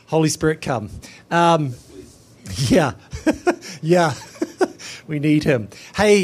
Holy Spirit, come. Yeah, yeah, we need him. Hey,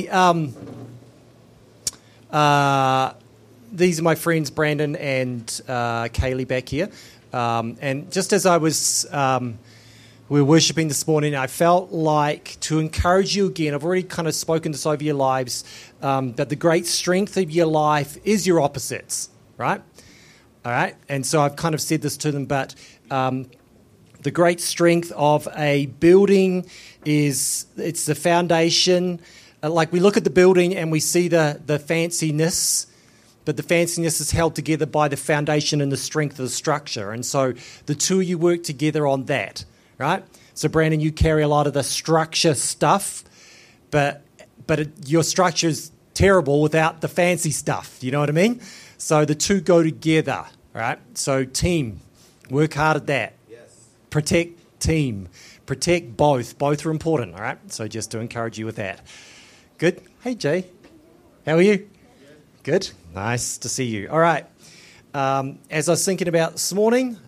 these are my friends Brandon and Kaylee back here. And just as I was, we were worshipping this morning, I felt like to encourage you again. I've already kind of spoken this over your lives, that the great strength of your life is your opposites, right? All right, and so I've kind of said this to them, but the great strength of a building is it's the foundation. Like we look at the building and we see the fanciness, but the fanciness is held together by the foundation and the strength of the structure. And so the two of you work together on that, right? So Brandon, you carry a lot of the structure stuff, but your structure is terrible without the fancy stuff. You know what I mean? So the two go together, right? So team, work hard at that. Protect team. Protect both. Both are important, all right? So just to encourage you with that. Good. Hey, Jay. How are you? Good. Nice to see you. All right. As I was thinking about this morning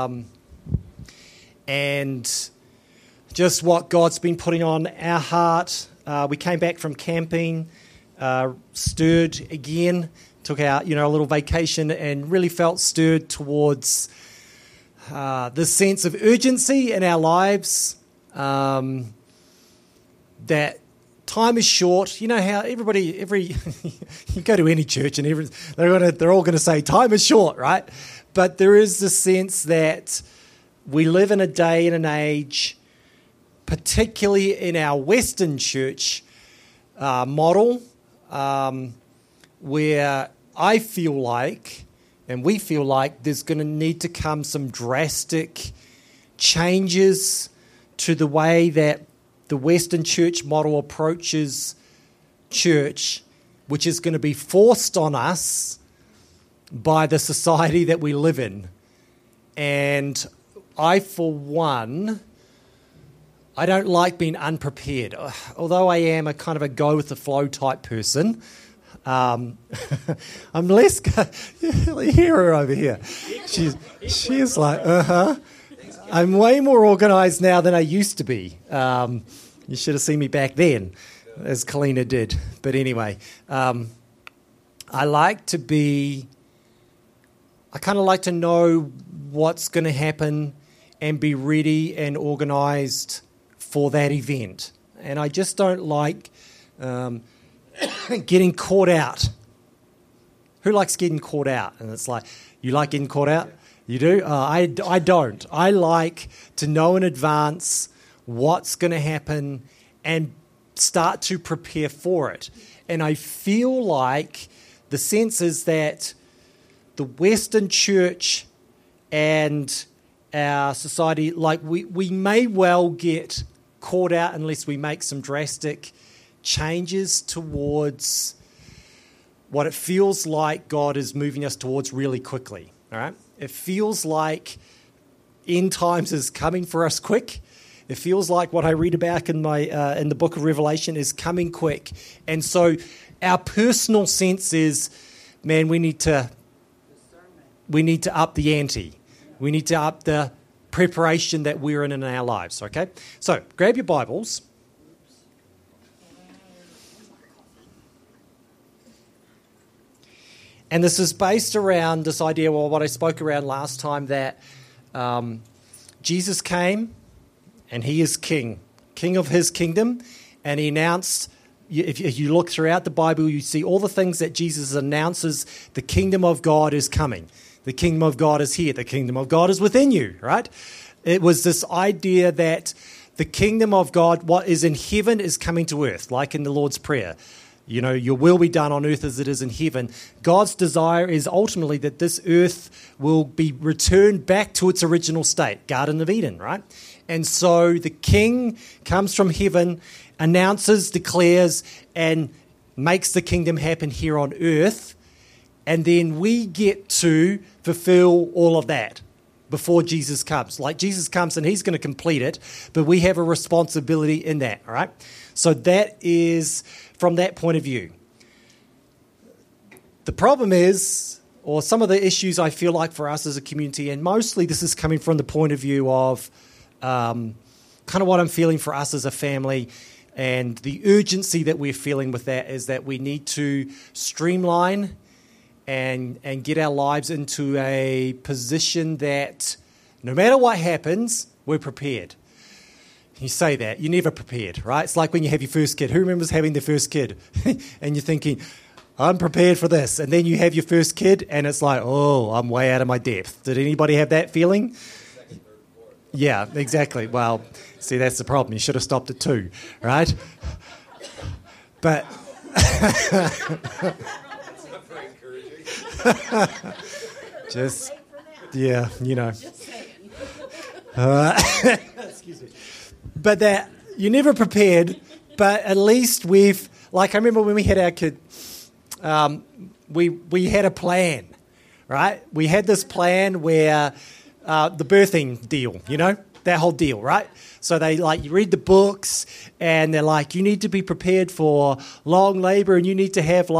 and just what God's been putting on our heart, we came back from camping, stirred again, took out, a little vacation and really felt stirred towards this sense of urgency in our lives, that time is short. You know how you go to any church and they're all going to say time is short, right? But there is this sense that we live in a day and an age, particularly in our Western church model, where I feel like, and we feel like there's going to need to come some drastic changes to the way that the Western church model approaches church, which is going to be forced on us by the society that we live in. And I, for one, I don't like being unprepared. Although I am a kind of a go-with-the-flow type person, I'm less. Hear her over here. She's like, I'm way more organised now than I used to be. You should have seen me back then, as Kalina did. But anyway, I kind of like to know what's going to happen and be ready and organised for that event. And I just don't like getting caught out. Who likes getting caught out? And it's like, you like getting caught out? You do? I don't. I like to know in advance what's going to happen and start to prepare for it. And I feel like the sense is that the Western church and our society, like we may well get caught out unless we make some drastic changes towards what it feels like God is moving us towards really quickly. All right? It feels like end times is coming for us quick. It feels like what I read about in my in the book of Revelation is coming quick. And so our personal sense is, man, we need to up the ante. We need to up the preparation that we're in our lives, okay? So grab your Bibles. And this is based around this idea, well, what I spoke around last time, that Jesus came and he is king of his kingdom. And he announced, if you look throughout the Bible, you see all the things that Jesus announces. The kingdom of God is coming. The kingdom of God is here. The kingdom of God is within you, right? It was this idea that the kingdom of God, what is in heaven, is coming to earth, like in the Lord's Prayer. Your will be done on earth as it is in heaven. God's desire is ultimately that this earth will be returned back to its original state, Garden of Eden, right? And so the king comes from heaven, announces, declares, and makes the kingdom happen here on earth. And then we get to fulfill all of that before Jesus comes. Like Jesus comes and he's going to complete it, but we have a responsibility in that, all right? So that is from that point of view. The problem is, or some of the issues I feel like for us as a community, and mostly this is coming from the point of view of kind of what I'm feeling for us as a family, and the urgency that we're feeling with that is that we need to streamline and get our lives into a position that no matter what happens, we're prepared. You say that, you're never prepared, right? It's like when you have your first kid. Who remembers having their first kid? And you're thinking, I'm prepared for this. And then you have your first kid and it's like, oh, I'm way out of my depth. Did anybody have that feeling? Yeah, exactly. Well, see, that's the problem. You should have stopped at 2, right? But just, yeah, you know. Excuse me. But that you're never prepared, but at least we've, like I remember when we had our kid, we had a plan, right? We had this plan where the birthing deal, you know, that whole deal, right? So they you read the books and they're like, you need to be prepared for long labor and you need to have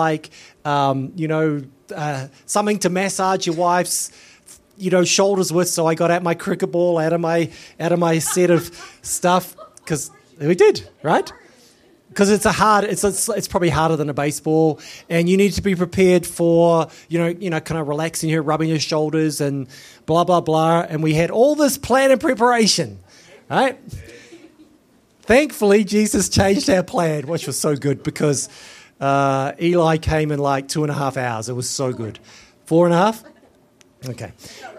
something to massage your wife's, shoulders with. So I got out my cricket ball out of my set of stuff because we did, right? Because it's probably harder than a baseball, and you need to be prepared for kind of relaxing here, rubbing your shoulders, and blah blah blah. And we had all this plan and preparation, right? Thankfully, Jesus changed our plan, which was so good because Eli came in like 2.5 hours. It was so good. 4.5. Okay.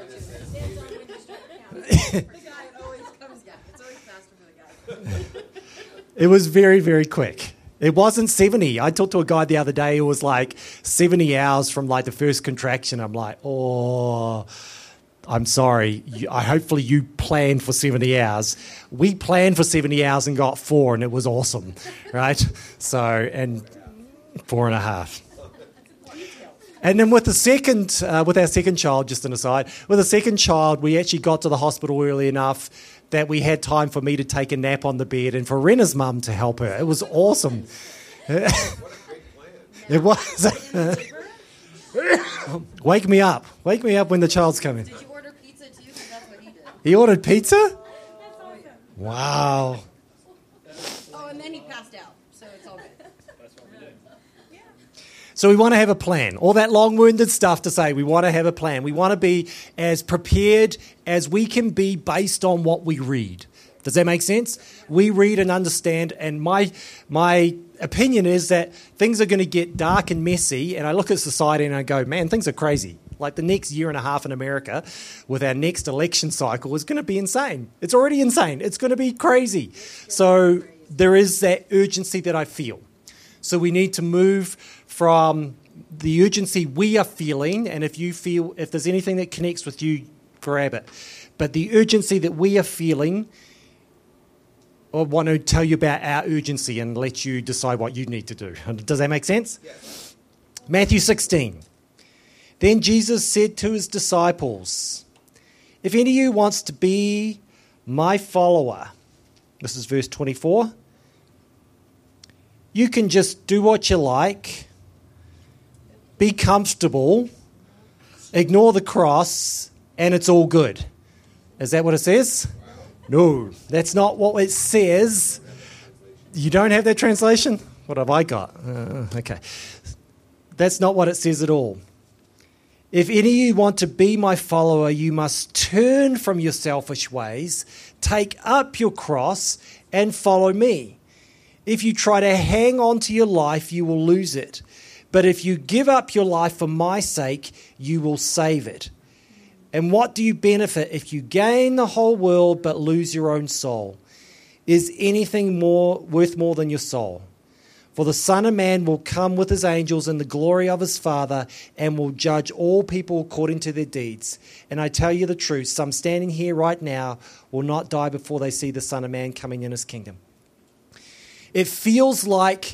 It was very, very quick. It wasn't 70. I talked to a guy the other day who was like 70 hours from like the first contraction. I'm like, oh, I'm sorry. Hopefully you planned for 70 hours. We planned for 70 hours and got 4, and it was awesome, right? So, and 4.5. And then with our second child, just an aside, with the second child, we actually got to the hospital early enough that we had time for me to take a nap on the bed and for Rena's mum to help her. It was awesome. What a great plan. It was. Wake me up when the child's coming. Did you order pizza too? Because that's what he did. He ordered pizza? Wow. Oh, and then he passed out, so it's all good. So we want to have a plan. All that long-winded stuff to say we want to have a plan. We want to be as prepared as we can be based on what we read. Does that make sense? We read and understand, and my opinion is that things are going to get dark and messy, and I look at society and I go, man, things are crazy. Like the next year and a half in America with our next election cycle is going to be insane. It's already insane. It's going to be crazy. So there is that urgency that I feel. So we need to move from the urgency we are feeling, and if there's anything that connects with you, grab it. But the urgency that we are feeling, I want to tell you about our urgency and let you decide what you need to do. Does that make sense? Yes. Matthew 16. Then Jesus said to his disciples, if any of you wants to be my follower, this is verse 24, you can just do what you like, be comfortable, ignore the cross, and it's all good. Is that what it says? No, that's not what it says. You don't have that translation? What have I got? Okay. That's not what it says at all. If any of you want to be my follower, you must turn from your selfish ways, take up your cross, and follow me. If you try to hang on to your life, you will lose it. But if you give up your life for my sake, you will save it. And what do you benefit if you gain the whole world but lose your own soul? Is anything worth more than your soul? For the Son of Man will come with his angels in the glory of his Father and will judge all people according to their deeds. And I tell you the truth, some standing here right now will not die before they see the Son of Man coming in his kingdom. It feels like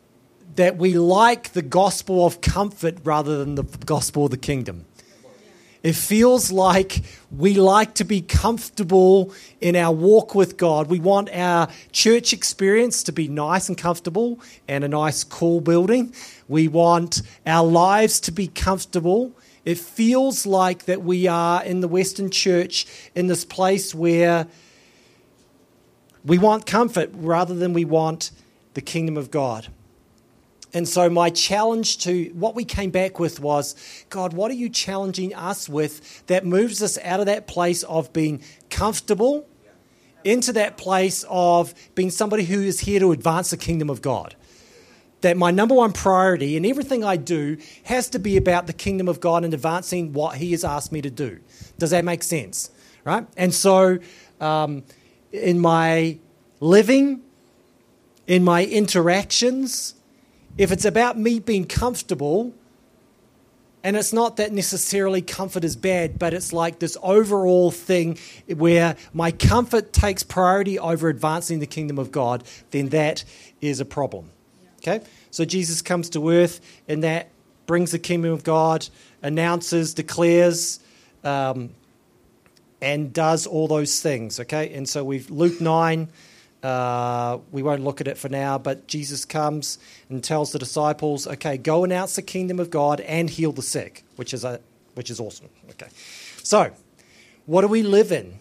that we like the gospel of comfort rather than the gospel of the kingdom. It feels like we like to be comfortable in our walk with God. We want our church experience to be nice and comfortable and a nice, cool building. We want our lives to be comfortable. It feels like that we are in the Western church in this place where we want comfort rather than we want the kingdom of God. And so my challenge to what we came back with was, God, what are you challenging us with that moves us out of that place of being comfortable into that place of being somebody who is here to advance the kingdom of God? That my number one priority in everything I do has to be about the kingdom of God and advancing what he has asked me to do. Does that make sense? Right? And so in my living, in my interactions, if it's about me being comfortable, and it's not that necessarily comfort is bad, but it's like this overall thing where my comfort takes priority over advancing the kingdom of God, then that is a problem. Okay? So Jesus comes to earth, and that brings the kingdom of God, announces, declares, and does all those things. Okay? And so we've Luke 9. We won't look at it for now, but Jesus comes and tells the disciples, okay, go announce the kingdom of God and heal the sick, which is awesome. Okay, so what do we live in?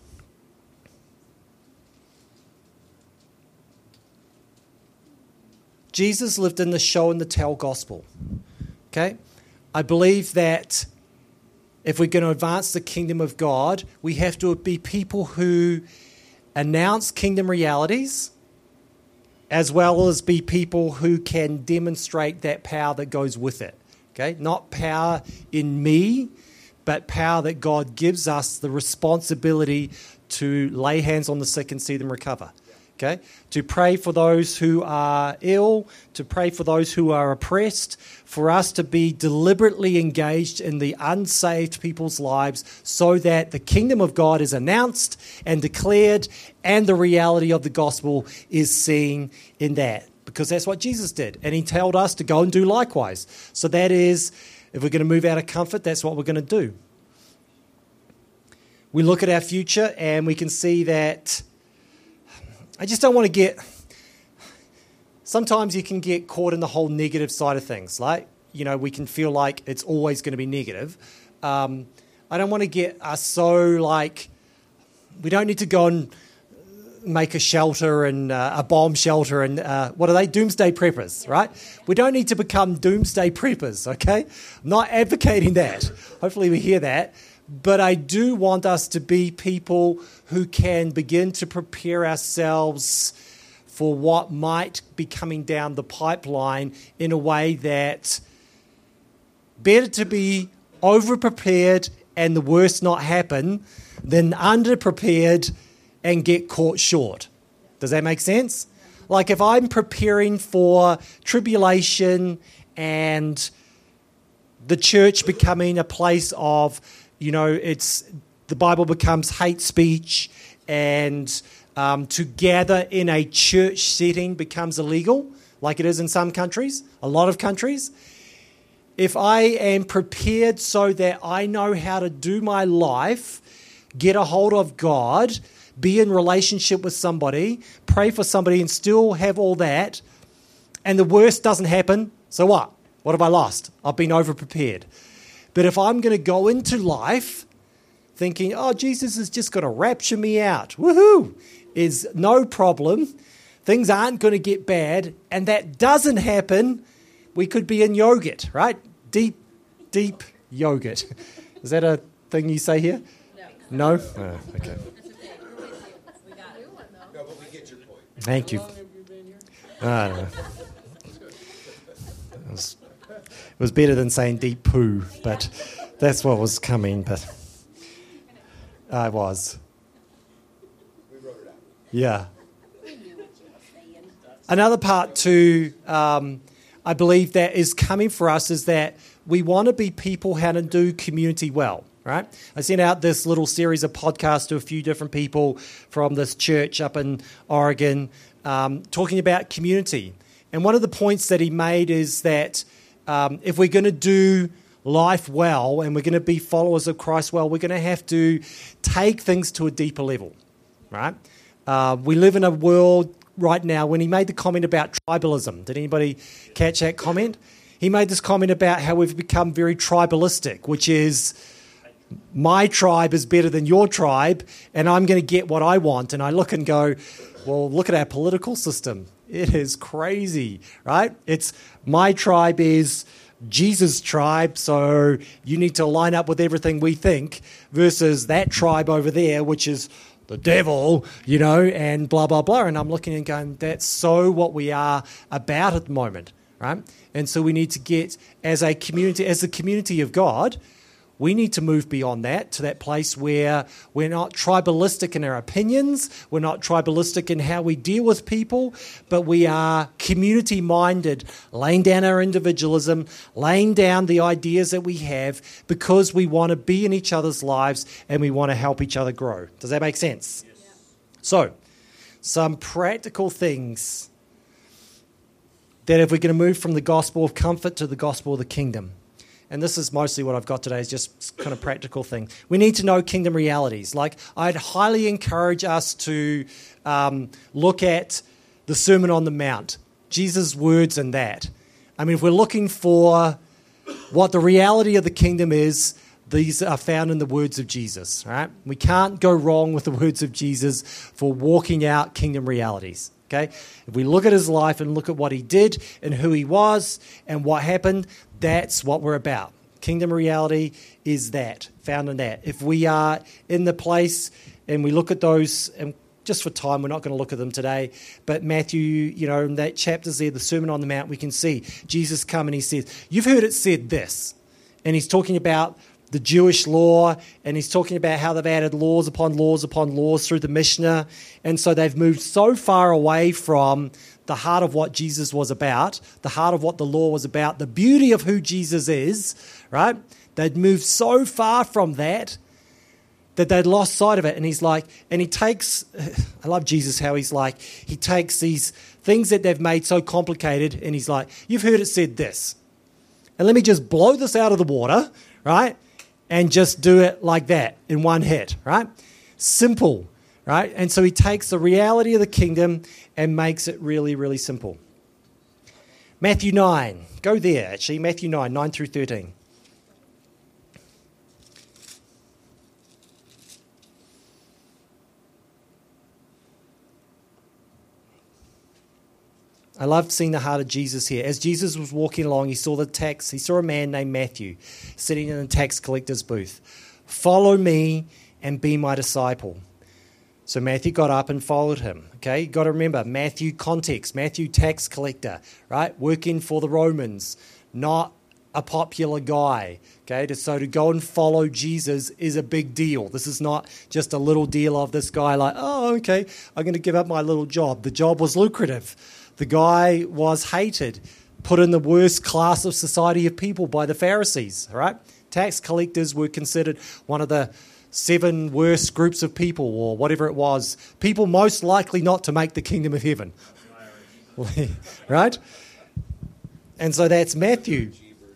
Jesus lived in the show and the tell gospel. Okay, I believe that if we're going to advance the kingdom of God, we have to be people who announce kingdom realities, as well as be people who can demonstrate that power that goes with it. Okay, not power in me, but power that God gives us the responsibility to lay hands on the sick and see them recover. Okay, to pray for those who are ill, to pray for those who are oppressed, for us to be deliberately engaged in the unsaved people's lives so that the kingdom of God is announced and declared and the reality of the gospel is seen in that. Because that's what Jesus did. And he told us to go and do likewise. So that is, if we're going to move out of comfort, that's what we're going to do. We look at our future and we can see that I just don't want to get... Sometimes you can get caught in the whole negative side of things. Like, we can feel like it's always going to be negative. I don't want to get us so we don't need to go and make a shelter and a bomb shelter and what are they? Doomsday preppers, right? We don't need to become doomsday preppers, okay? I'm not advocating that. Hopefully we hear that. But I do want us to be people who can begin to prepare ourselves for what might be coming down the pipeline in a way that better to be over-prepared and the worst not happen than under-prepared and get caught short. Does that make sense? Like if I'm preparing for tribulation and the church becoming a place of it's the Bible becomes hate speech and to gather in a church setting becomes illegal, like it is in some countries, a lot of countries. If I am prepared so that I know how to do my life, get a hold of God, be in relationship with somebody, pray for somebody and still have all that, and the worst doesn't happen, so what? What have I lost? I've been over-prepared. But if I'm going to go into life thinking, oh, Jesus is just going to rapture me out, woohoo, is no problem, things aren't going to get bad, and that doesn't happen, we could be in yogurt, right? Deep yogurt. Is that a thing you say here? No? Oh, okay. No, but we get your point. Thank you. I don't know. It was better than saying deep poo, but that's what was coming. But I was. We wrote it out. Yeah. Another part too, I believe that is coming for us is that we want to be people how to do community well, right? I sent out this little series of podcasts to a few different people from this church up in Oregon talking about community. And one of the points that he made is that if we're going to do life well and we're going to be followers of Christ well, we're going to have to take things to a deeper level, right? We live in a world right now, when he made the comment about tribalism, did anybody catch that comment? He made this comment about how we've become very tribalistic, which is my tribe is better than your tribe and I'm going to get what I want. And I look and go, well, look at our political system. It is crazy, right? It's my tribe is Jesus' tribe, so you need to line up with everything we think, versus that tribe over there, which is the devil, and blah, blah, blah. And I'm looking and going, that's so what we are about at the moment, right? And so we need to get, as a community, as the community of God, we need to move beyond that to that place where we're not tribalistic in our opinions, we're not tribalistic in how we deal with people, but we are community-minded, laying down our individualism, laying down the ideas that we have because we want to be in each other's lives and we want to help each other grow. Does that make sense? Yes. So, some practical things that if we're going to move from the gospel of comfort to the gospel of the kingdom, and this is mostly what I've got today, is just kind of practical thing. We need to know kingdom realities. Like, I'd highly encourage us to look at the Sermon on the Mount, Jesus' words in that. I mean, if we're looking for what the reality of the kingdom is, these are found in the words of Jesus, right? We can't go wrong with the words of Jesus for walking out kingdom realities. Okay, if we look at his life and look at what he did and who he was and what happened, that's what we're about. Kingdom reality is that, found in that. If we are in the place and we look at those, and just for time, we're not going to look at them today, but Matthew, in that chapters there, the Sermon on the Mount, we can see Jesus come and he says, you've heard it said this. And he's talking about the Jewish law, and he's talking about how they've added laws upon laws upon laws through the Mishnah, and so they've moved so far away from the heart of what Jesus was about, the heart of what the law was about, the beauty of who Jesus is, right? They'd moved so far from that they'd lost sight of it. And he's like, and he takes, I love Jesus how he's like, he takes these things that they've made so complicated, and he's like, you've heard it said this, and let me just blow this out of the water, right? And just do it like that in one hit, right? Simple, right? And so he takes the reality of the kingdom and makes it really, really simple. Matthew 9. Go there, actually. Matthew 9, 9 through 13. I love seeing the heart of Jesus here. As Jesus was walking along, he saw a man named Matthew sitting in a tax collector's booth. Follow me and be my disciple. So Matthew got up and followed him. Okay, you've got to remember, Matthew context, Matthew tax collector, right? Working for the Romans, not a popular guy. Okay, so to go and follow Jesus is a big deal. This is not just a little deal of this guy like, oh, okay, I'm going to give up my little job. The job was lucrative. The guy was hated, put in the worst class of society of people by the Pharisees, right? Tax collectors were considered one of the 7 worst groups of people, or whatever it was. People most likely not to make the kingdom of heaven, right? And so that's Matthew.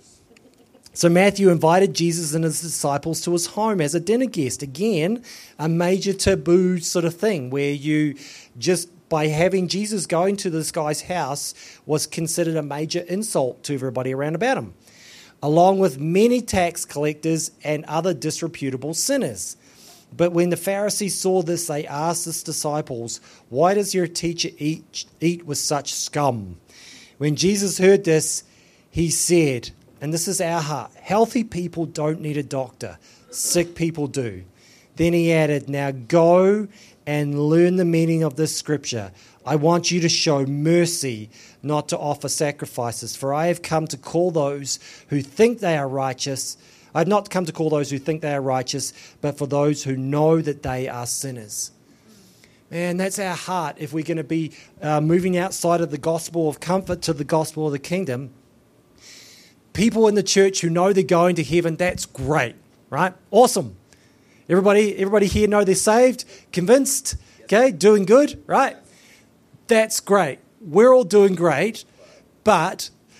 So Matthew invited Jesus and his disciples to his home as a dinner guest. Again, a major taboo sort of thing where you just by having Jesus going to this guy's house was considered a major insult to everybody around about him, along with many tax collectors and other disreputable sinners. But when the Pharisees saw this, they asked his disciples, why does your teacher eat with such scum? When Jesus heard this, he said, and this is our heart, healthy people don't need a doctor, sick people do. Then he added, now go and learn the meaning of this scripture. I want you to show mercy, not to offer sacrifices. For I have come to call those who think they are righteous. I have not come to call those who think they are righteous, but for those who know that they are sinners. Man, that's our heart. If we're going to be moving outside of the gospel of comfort to the gospel of the kingdom, people in the church who know they're going to heaven, that's great, right? Awesome. Everybody here know they're saved, convinced, okay, doing good, right? That's great. We're all doing great, but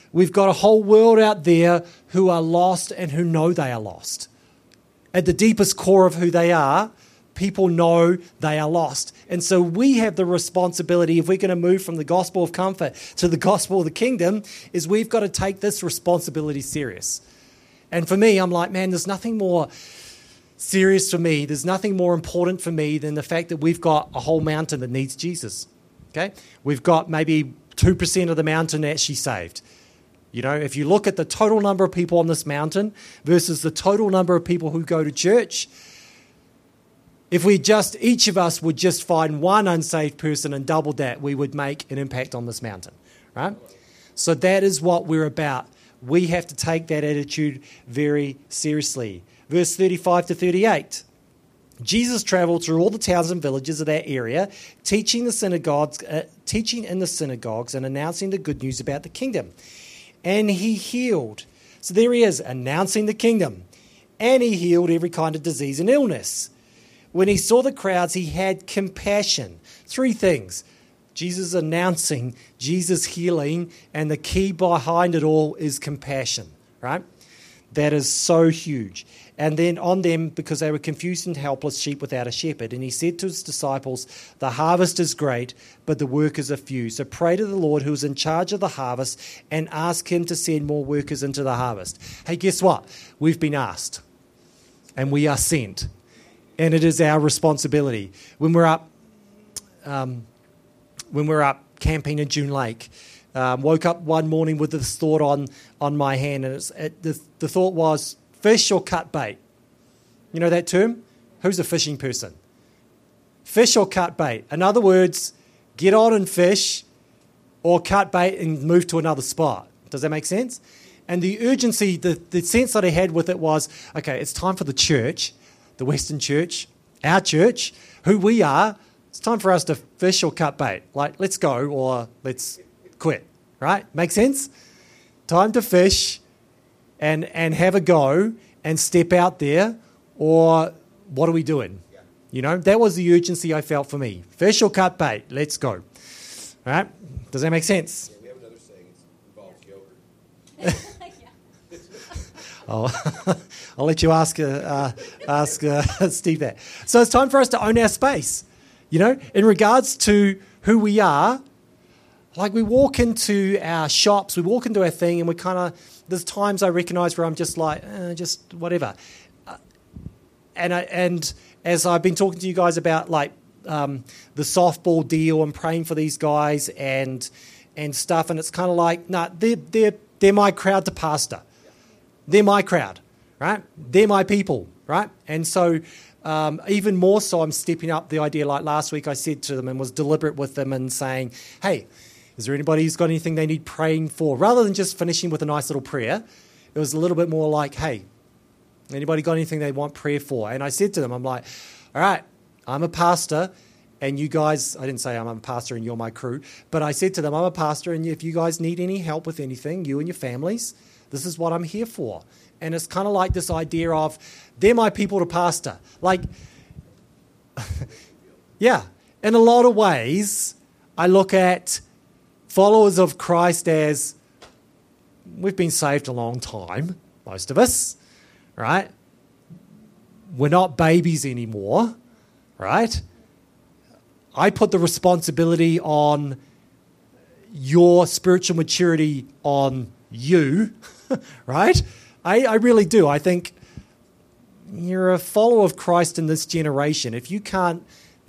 We've got a whole world out there who are lost and who know they are lost. At the deepest core of who they are, people know they are lost. And so we have the responsibility, if we're going to move from the gospel of comfort to the gospel of the kingdom, is we've got to take this responsibility serious. And for me, I'm like, man, there's nothing more serious for me. There's nothing more important for me than the fact that we've got a whole mountain that needs Jesus. Okay? We've got maybe 2% of the mountain actually saved. You know, if you look at the total number of people on this mountain versus the total number of people who go to church, if each of us would just find one unsaved person and double that, we would make an impact on this mountain, right? So that is what we're about. We have to take that attitude very seriously. Verse 35 to 38. Jesus traveled through all the towns and villages of that area, teaching in the synagogues and announcing the good news about the kingdom. And he healed. So there he is, announcing the kingdom. And he healed every kind of disease and illness. When he saw the crowds, he had compassion. 3 things. Jesus announcing, Jesus healing, and the key behind it all is compassion, right? That is so huge. And then on them, because they were confused and helpless sheep without a shepherd. And he said to his disciples, the harvest is great, but the workers are few. So pray to the Lord who is in charge of the harvest and ask him to send more workers into the harvest. Hey, guess what? We've been asked and we are sent. And it is our responsibility. When we're up camping in June Lake, woke up one morning with this thought on my hand, and the thought was, fish or cut bait? You know that term? Who's a fishing person? Fish or cut bait? In other words, get on and fish or cut bait and move to another spot. Does that make sense? And the urgency, the sense that I had with it was, okay, it's time for the church, the Western church, our church, who we are. It's time for us to fish or cut bait. Like, let's go or let's quit, right? Make sense? Time to fish and have a go and step out there, or what are we doing? Yeah. You know, that was the urgency I felt for me. Fish or cut bait, let's go. All right? Does that make sense? Yeah, we have another saying, it involves yogurt. I'll let you ask Steve that. So it's time for us to own our space. You know, in regards to who we are, like we walk into our shops, we walk into our thing, and we kind of, there's times I recognise where I'm just like, just whatever. And as I've been talking to you guys about like the softball deal and praying for these guys and stuff, and it's kind of like, they're my crowd to pastor. They're my crowd, right? They're my people, right? And so even more so, I'm stepping up the idea. Like last week I said to them and was deliberate with them and saying, hey, is there anybody who's got anything they need praying for? Rather than just finishing with a nice little prayer, it was a little bit more like, hey, anybody got anything they want prayer for? And I said to them, I'm like, all right, I'm a pastor, and you guys, I didn't say I'm a pastor and you're my crew, but I said to them, I'm a pastor, and if you guys need any help with anything, you and your families, this is what I'm here for. And it's kind of like this idea of, they're my people to pastor. Like, yeah, in a lot of ways, I look at followers of Christ as, we've been saved a long time, most of us, right? We're not babies anymore, right? I put the responsibility on your spiritual maturity on you, right? I really do. I think you're a follower of Christ in this generation. If you can't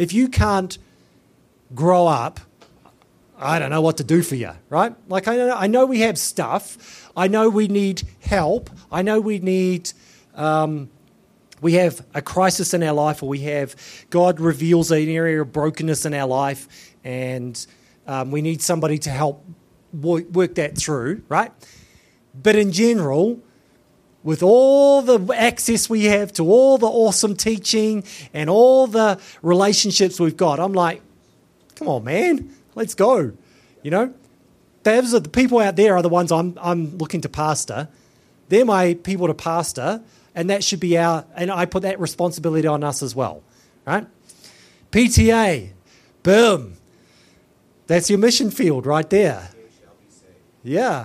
grow up, I don't know what to do for you, right? Like I know we have stuff. I know we need help. I know we need, we have a crisis in our life, or God reveals an area of brokenness in our life, and we need somebody to help work that through, right? But in general, with all the access we have to all the awesome teaching and all the relationships we've got, I'm like, come on, man. Let's go. You know, those are the people out there are the ones I'm looking to pastor. They're my people to pastor, and that should be and I put that responsibility on us as well, right? PTA, boom. That's your mission field right there. Yeah.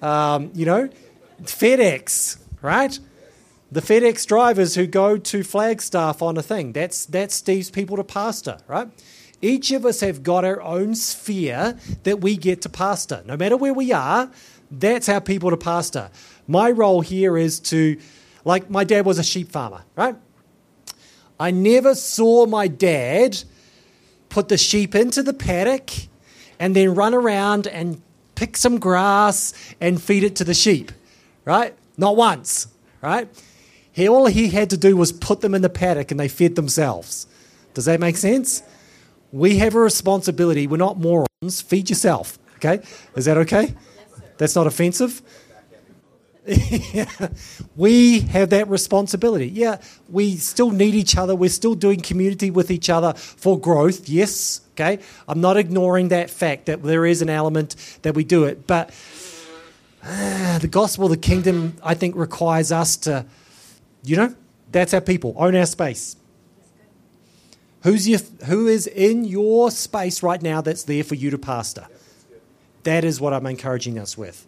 FedEx, right? The FedEx drivers who go to Flagstaff on a thing. That's Steve's people to pastor, right? Each of us have got our own sphere that we get to pastor. No matter where we are, that's our people to pastor. My role here is to, like my dad was a sheep farmer, right? I never saw my dad put the sheep into the paddock and then run around and pick some grass and feed it to the sheep, right? Not once, right? All he had to do was put them in the paddock and they fed themselves. Does that make sense? We have a responsibility. We're not morons. Feed yourself, okay? Is that okay? Yes, sir. That's not offensive? Yeah. We have that responsibility. Yeah, we still need each other. We're still doing community with each other for growth. Yes, okay? I'm not ignoring that fact that there is an element that we do it. But the gospel of the kingdom, I think, requires us to, that's our people. Own our space. Who is in your space right now that's there for you to pastor? That is what I'm encouraging us with.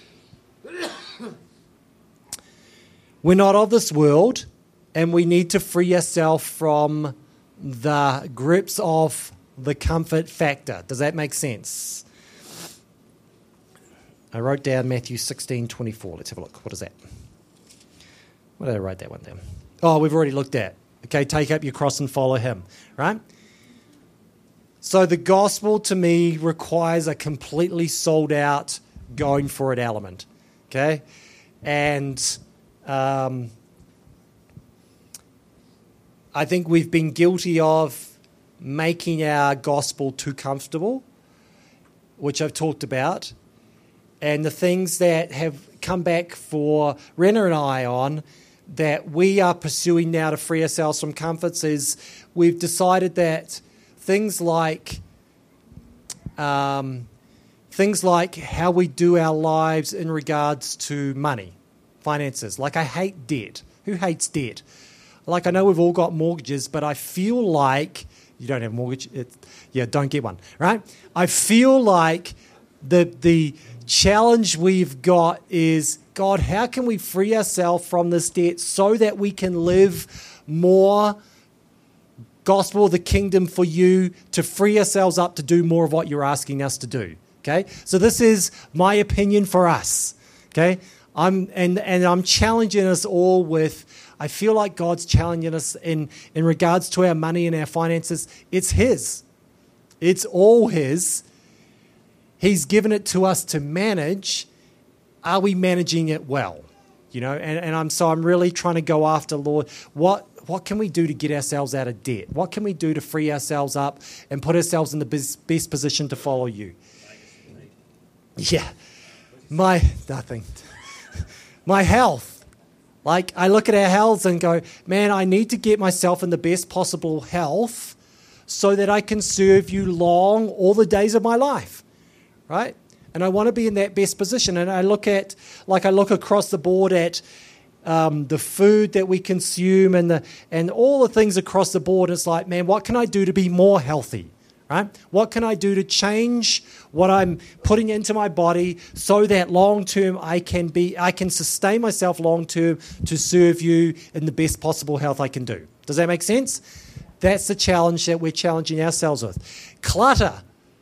We're not of this world, and we need to free ourselves from the grips of the comfort factor. Does that make sense? I wrote down Matthew 16:24. Let's have a look. What is that? Why did I write that one down? Oh, we've already looked at. Okay, take up your cross and follow him, right? So the gospel to me requires a completely sold out, going for it element, okay? And I think we've been guilty of making our gospel too comfortable, which I've talked about. And the things that have come back for Renner and I on that we are pursuing now to free ourselves from comforts is we've decided that things like how we do our lives in regards to money, finances. Like I hate debt. Who hates debt? Like I know we've all got mortgages, but I feel like you don't have a mortgage. Don't get one, right? I feel like the challenge we've got is, God, how can we free ourselves from this debt so that we can live more gospel of the kingdom for you, to free ourselves up to do more of what you're asking us to do, okay? So this is my opinion for us, okay? I'm challenging us all with, I feel like God's challenging us in regards to our money and our finances. It's His. It's all His. He's given it to us to manage. Are we managing it well? I'm really trying to go after, Lord, what can we do to get ourselves out of debt? What can we do to free ourselves up and put ourselves in the best position to follow you? Yeah. Nothing. My health. Like, I look at our health and go, man, I need to get myself in the best possible health so that I can serve you long all the days of my life, right? And I want to be in that best position. And I look across the board at the food that we consume and all the things across the board. It's like, man, what can I do to be more healthy, right? What can I do to change what I'm putting into my body so that long term I can sustain myself long term to serve you in the best possible health I can do. Does that make sense? That's the challenge that we're challenging ourselves with. Clutter.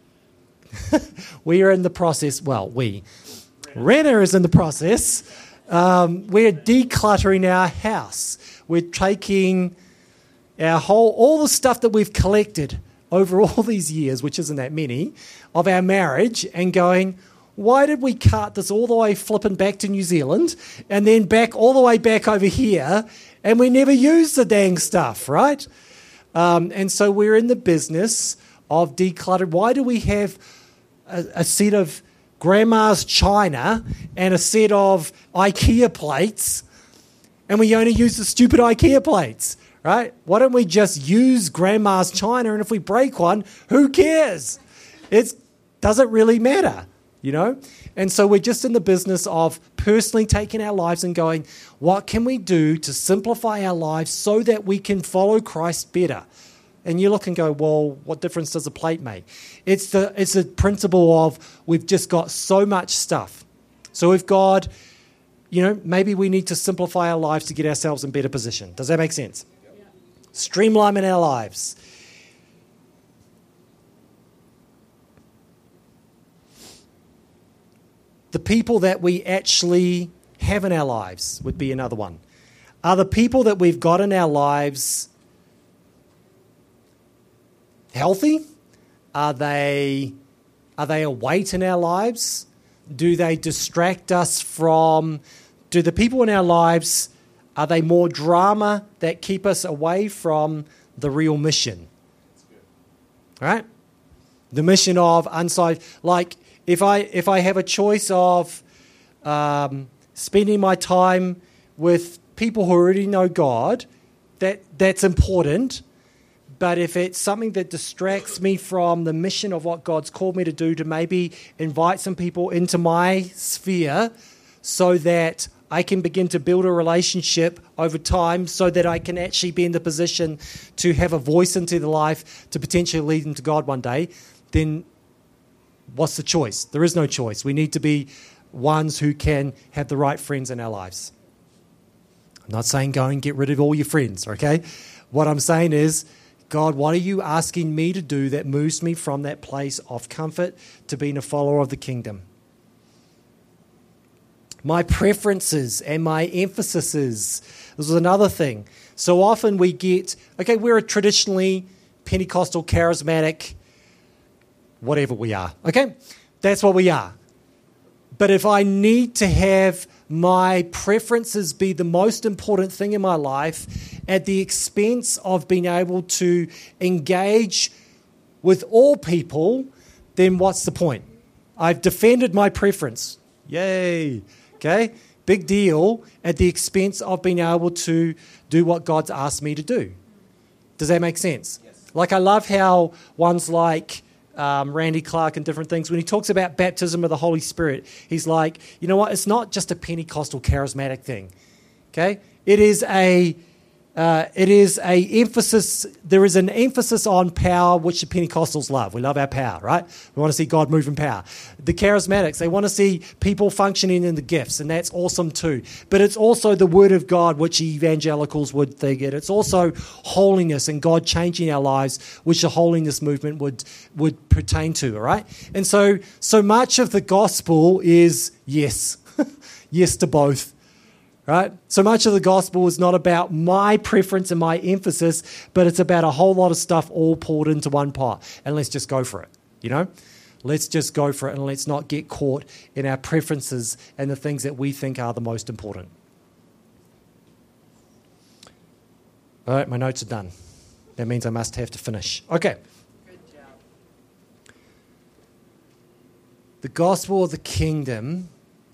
We are in the process. Renner is in the process. We're decluttering our house. We're taking all the stuff that we've collected over all these years, which isn't that many, of our marriage, and going, why did we cart this all the way flipping back to New Zealand and then back all the way back over here, and we never used the dang stuff, right? And so we're in the business of decluttering. Why do we have a set of grandma's china and a set of IKEA plates, and we only use the stupid IKEA plates, right? Why don't we just use grandma's china, and if we break one, who cares? It doesn't really matter, And so we're just in the business of personally taking our lives and going, what can we do to simplify our lives so that we can follow Christ better? And you look and go, well, what difference does a plate make? It's the principle of we've just got so much stuff. So if God, maybe we need to simplify our lives to get ourselves in better position. Does that make sense? Yeah. Streamline in our lives. The people that we actually have in our lives would be another one. Are the people that we've got in our lives healthy? Are they a weight in our lives? Do they distract us from... Do the people in our lives, are they more drama that keep us away from the real mission? Right? The mission of like if I have a choice of spending my time with people who already know God, that's important. But if it's something that distracts me from the mission of what God's called me to do, to maybe invite some people into my sphere so that I can begin to build a relationship over time so that I can actually be in the position to have a voice into their life to potentially lead them to God one day, then what's the choice? There is no choice. We need to be ones who can have the right friends in our lives. I'm not saying go and get rid of all your friends, okay? What I'm saying is, God, what are you asking me to do that moves me from that place of comfort to being a follower of the kingdom? My preferences and my emphases. This is another thing. So often we get, we're a traditionally Pentecostal, charismatic, whatever we are, okay? That's what we are. But if I need to have my preferences be the most important thing in my life at the expense of being able to engage with all people, then what's the point? I've defended my preference. Yay. Okay? Big deal at the expense of being able to do what God's asked me to do. Does that make sense? Yes. Like I love how ones like Randy Clark and different things, when he talks about baptism of the Holy Spirit, he's like, you know what? It's not just a Pentecostal charismatic thing. Okay? It is a emphasis. There is an emphasis on power, which the Pentecostals love. We love our power, right? We want to see God move in power. The charismatics, they want to see people functioning in the gifts, and that's awesome too. But it's also the Word of God, which evangelicals would think it. It's also holiness and God changing our lives, which the holiness movement would pertain to, all right? And so much of the gospel is yes, yes to both. Right? So much of the gospel is not about my preference and my emphasis, but it's about a whole lot of stuff all poured into one pot. And let's just go for it, Let's just go for it and let's not get caught in our preferences and the things that we think are the most important. All right, my notes are done. That means I must have to finish. Okay. Good job. The gospel of the kingdom.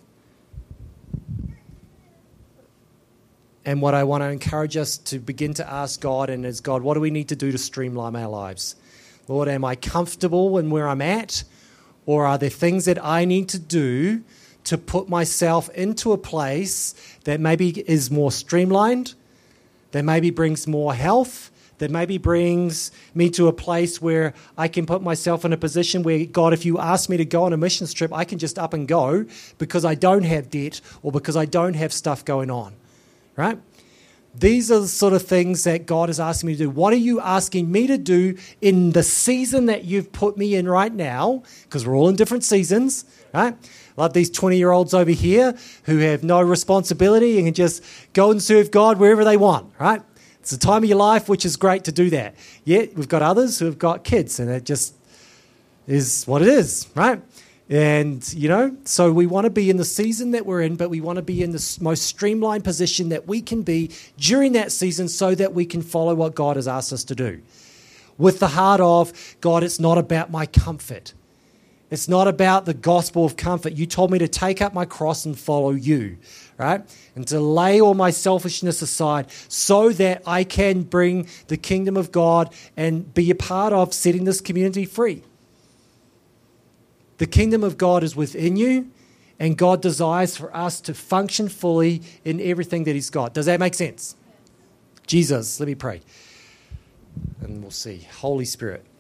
And what I want to encourage us to begin to ask God is, God, what do we need to do to streamline our lives? Lord, am I comfortable in where I'm at? Or are there things that I need to do to put myself into a place that maybe is more streamlined, that maybe brings more health, that maybe brings me to a place where I can put myself in a position where, God, if you ask me to go on a missions trip, I can just up and go because I don't have debt or because I don't have stuff going on. Right? These are the sort of things that God is asking me to do. What are you asking me to do in the season that you've put me in right now? Because we're all in different seasons, right? Like these 20-year-olds over here who have no responsibility and can just go and serve God wherever they want, right? It's the time of your life, which is great to do that. Yet we've got others who have got kids, and it just is what it is, right? And, so we want to be in the season that we're in, but we want to be in the most streamlined position that we can be during that season so that we can follow what God has asked us to do. With the heart of, God, it's not about my comfort. It's not about the gospel of comfort. You told me to take up my cross and follow you, right? And to lay all my selfishness aside so that I can bring the kingdom of God and be a part of setting this community free. The kingdom of God is within you, and God desires for us to function fully in everything that He's got. Does that make sense? Jesus, let me pray. And we'll see. Holy Spirit.